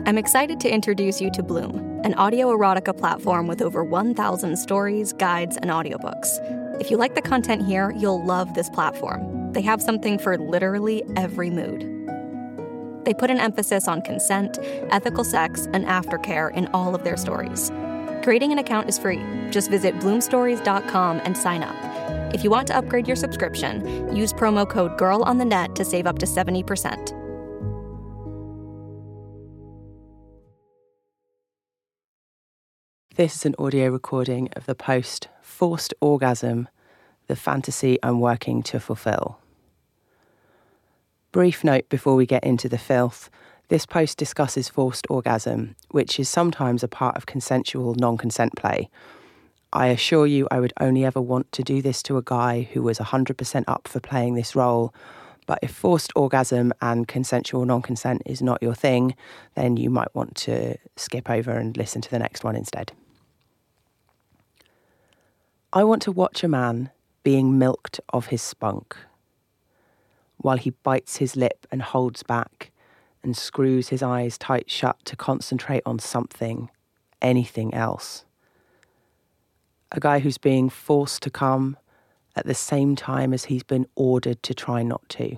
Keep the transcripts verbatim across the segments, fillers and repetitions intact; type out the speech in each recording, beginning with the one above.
I'm excited to introduce you to Bloom, an audio erotica platform with over one thousand stories, guides, and audiobooks. If you like the content here, you'll love this platform. They have something for literally every mood. They put an emphasis on consent, ethical sex, and aftercare in all of their stories. Creating an account is free. Just visit bloom stories dot com and sign up. If you want to upgrade your subscription, use promo code GIRLONTHENET to save up to seventy percent. This is an audio recording of the post Forced Orgasm, the fantasy I'm working to fulfill. Brief note before we get into the filth. This post discusses forced orgasm, which is sometimes a part of consensual non-consent play. I assure you I would only ever want to do this to a guy who was one hundred percent up for playing this role, but if forced orgasm and consensual non-consent is not your thing, then you might want to skip over and listen to the next one instead. I want to watch a man being milked of his spunk, while he bites his lip and holds back and screws his eyes tight shut to concentrate on something, anything else. A guy who's being forced to come at the same time as he's been ordered to try not to.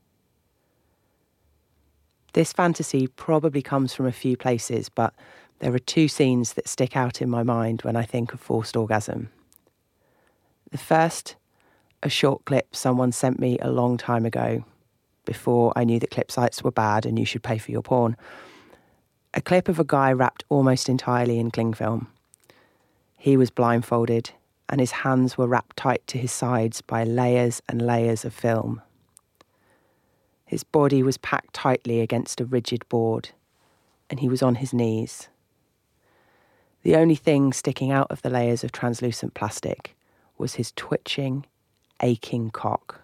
This fantasy probably comes from a few places, but there are two scenes that stick out in my mind when I think of forced orgasm. The first, a short clip someone sent me a long time ago, before I knew that clip sites were bad and you should pay for your porn. A clip of a guy wrapped almost entirely in cling film. He was blindfolded, and his hands were wrapped tight to his sides by layers and layers of film. His body was packed tightly against a rigid board, and he was on his knees. The only thing sticking out of the layers of translucent plastic was his twitching, aching cock.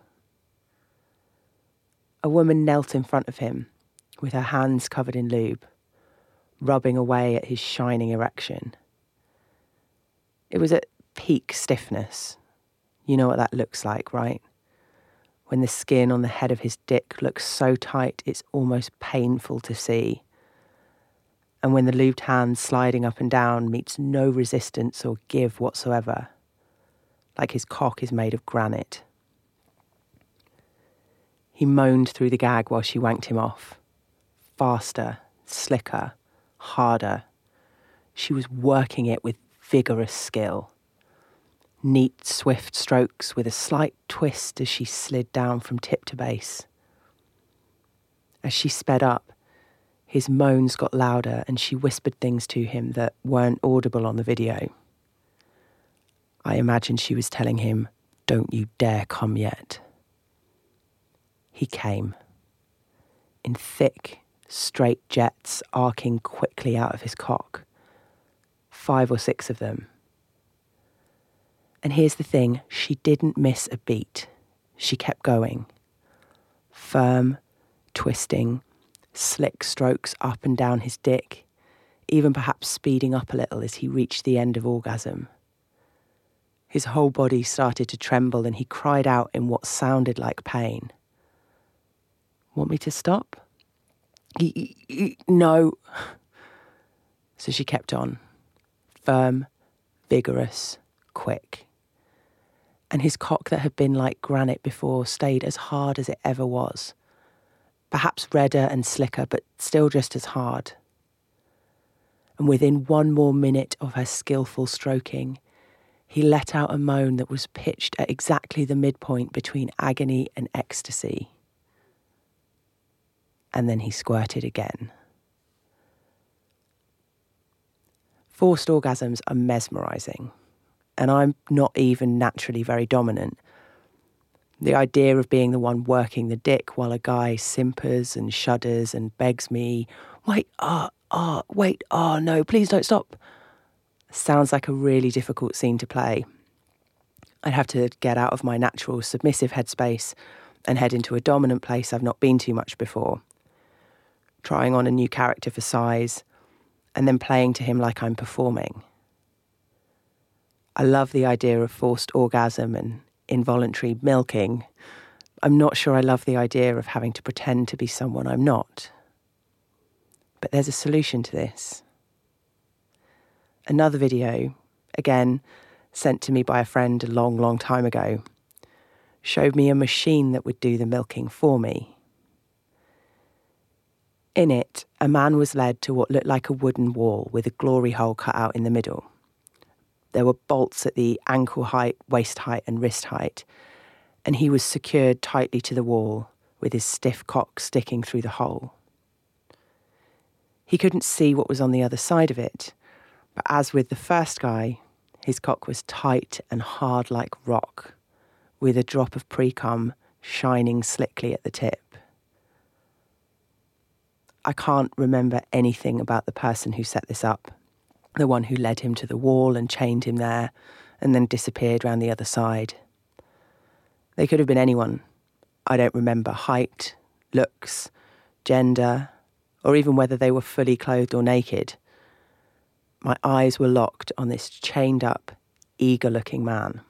A woman knelt in front of him, with her hands covered in lube, rubbing away at his shining erection. It was at peak stiffness. You know what that looks like, right? When the skin on the head of his dick looks so tight it's almost painful to see. And when the lubed hand sliding up and down meets no resistance or give whatsoever, like his cock is made of granite. He moaned through the gag while she wanked him off. Faster, slicker, harder. She was working it with vigorous skill. Neat, swift strokes with a slight twist as she slid down from tip to base. As she sped up, his moans got louder and she whispered things to him that weren't audible on the video. I imagined she was telling him, "Don't you dare come yet." He came, in thick, straight jets arcing quickly out of his cock. Five or six of them. And here's the thing, she didn't miss a beat. She kept going. Firm, twisting, slick strokes up and down his dick, even perhaps speeding up a little as he reached the end of orgasm. His whole body started to tremble and he cried out in what sounded like pain. Want me to stop? No. So she kept on. Firm, vigorous, quick. And his cock that had been like granite before stayed as hard as it ever was. Perhaps redder and slicker, but still just as hard. And within one more minute of her skillful stroking, he let out a moan that was pitched at exactly the midpoint between agony and ecstasy. And then he squirted again. Forced orgasms are mesmerising, and I'm not even naturally very dominant. The idea of being the one working the dick while a guy simpers and shudders and begs me, wait, ah, ah, wait, ah, no, please don't stop, sounds like a really difficult scene to play. I'd have to get out of my natural submissive headspace and head into a dominant place I've not been to much before. Trying on a new character for size, and then playing to him like I'm performing. I love the idea of forced orgasm and involuntary milking. I'm not sure I love the idea of having to pretend to be someone I'm not. But there's a solution to this. Another video, again sent to me by a friend a long, long time ago, showed me a machine that would do the milking for me. In it, a man was led to what looked like a wooden wall with a glory hole cut out in the middle. There were bolts at the ankle height, waist height and wrist height, and he was secured tightly to the wall with his stiff cock sticking through the hole. He couldn't see what was on the other side of it, but as with the first guy, his cock was tight and hard like rock, with a drop of pre-cum shining slickly at the tip. I can't remember anything about the person who set this up, the one who led him to the wall and chained him there and then disappeared round the other side. They could have been anyone. I don't remember height, looks, gender, or even whether they were fully clothed or naked. My eyes were locked on this chained-up, eager-looking man.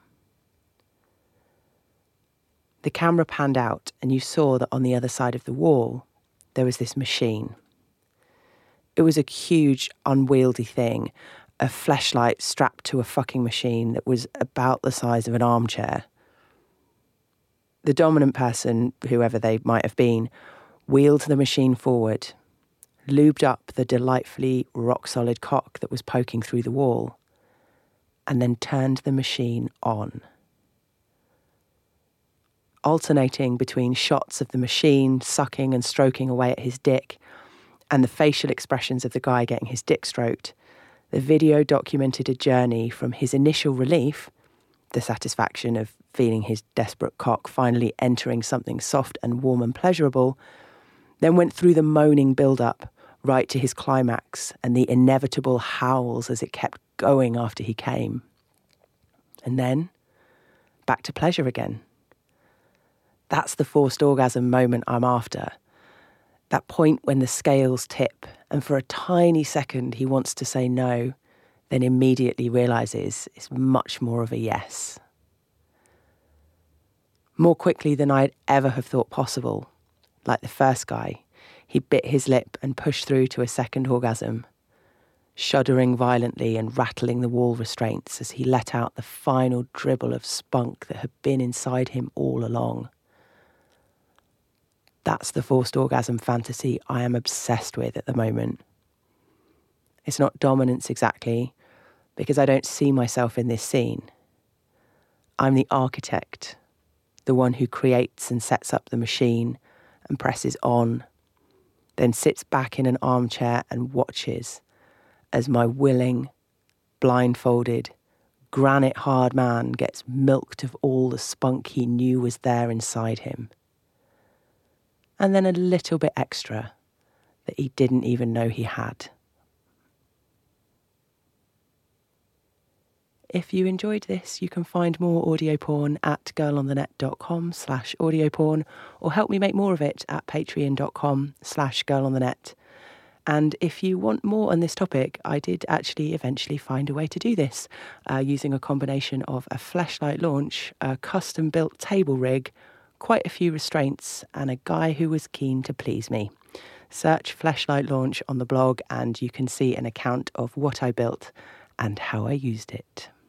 The camera panned out and you saw that on the other side of the wall, there was this machine. It was a huge, unwieldy thing, a fleshlight strapped to a fucking machine that was about the size of an armchair. The dominant person, whoever they might have been, wheeled the machine forward, lubed up the delightfully rock-solid cock that was poking through the wall, and then turned the machine on. Alternating between shots of the machine sucking and stroking away at his dick and the facial expressions of the guy getting his dick stroked, the video documented a journey from his initial relief, the satisfaction of feeling his desperate cock finally entering something soft and warm and pleasurable, then went through the moaning build-up right to his climax and the inevitable howls as it kept going after he came. And then, back to pleasure again. That's the forced orgasm moment I'm after. That point when the scales tip and for a tiny second he wants to say no, then immediately realises it's much more of a yes. More quickly than I'd ever have thought possible. Like the first guy, he bit his lip and pushed through to a second orgasm, shuddering violently and rattling the wall restraints as he let out the final dribble of spunk that had been inside him all along. That's the forced orgasm fantasy I am obsessed with at the moment. It's not dominance exactly, because I don't see myself in this scene. I'm the architect, the one who creates and sets up the machine and presses on, then sits back in an armchair and watches as my willing, blindfolded, granite-hard man gets milked of all the spunk he knew was there inside him. And then a little bit extra that he didn't even know he had. If you enjoyed this, you can find more audio porn at girlonthenet.com slash audio porn or help me make more of it at patreon.com slash girlonthenet. And if you want more on this topic, I did actually eventually find a way to do this uh, using a combination of a fleshlight launch, a custom-built table rig, quite a few restraints, and a guy who was keen to please me. Search Fleshlight Launch on the blog and you can see an account of what I built and how I used it.